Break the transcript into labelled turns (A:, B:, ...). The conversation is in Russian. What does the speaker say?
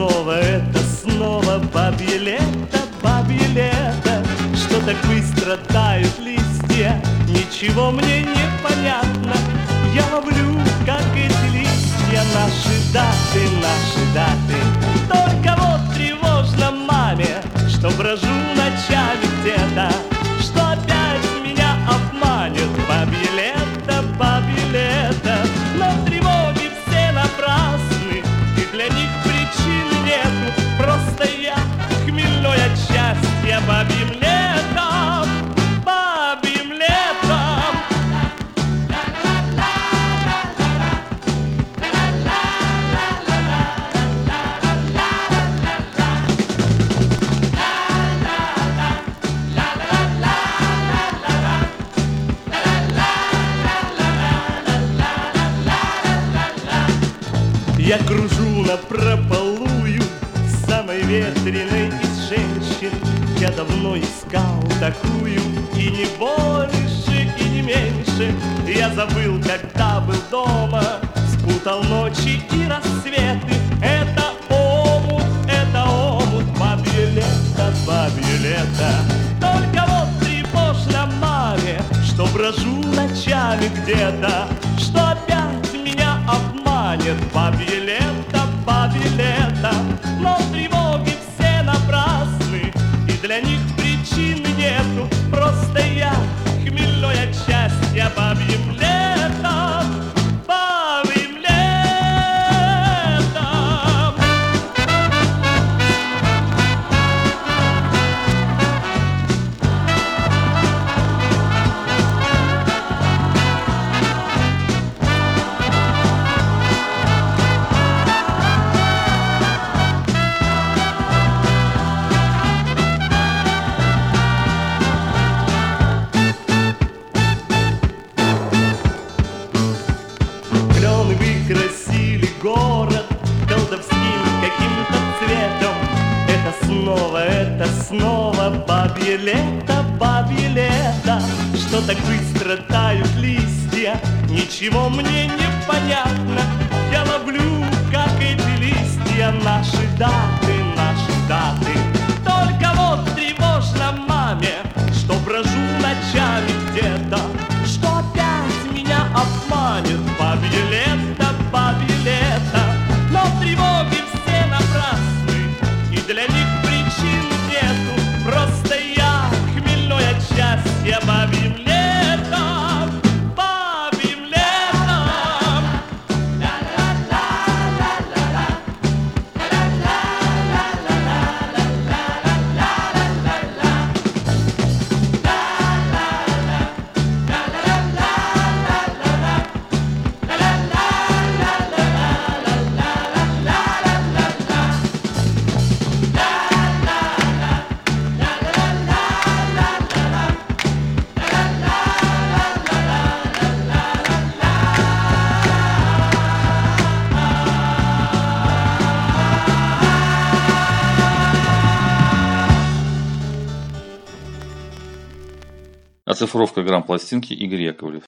A: снова бабье лето, что так быстро тают листья, ничего мне не понятно. Я ловлю, как эти листья, наши даты. Только вот тревожно маме, что брожу ночами где-то, что опять меня обманет бабье лето. Но тревоги все напрасны, и для них причин нету. Просто я хмельной от счастья бабьим летом. Я кружу напропалую, самой ветреной из женщин. Я давно искал такую, и не больше, и не меньше. Я забыл, когда был дома, спутал ночи и рассветы. Это омут, бабье лето. Только вот тревожно маме, что брожу ночами где-то, что опять меня обманет бабье лето. Но тревоги все напрасны, и для них причин нету. Просто я хмельной от счастья бабьим летом. Красили город колдовским каким-то цветом. Это снова бабье лето, что так быстро тают листья, ничего мне не понятно. Я ловлю, как эти листья, наши даты. Только вот тревожно маме, что брожу ночами где-то, что опять меня обманет бабье лето. Но тревоги все напрасны, и для них причин нету. Просто я хмельной от счастья бабьим летом.
B: Оцифровка грамм-пластинки Игорь Яковлев.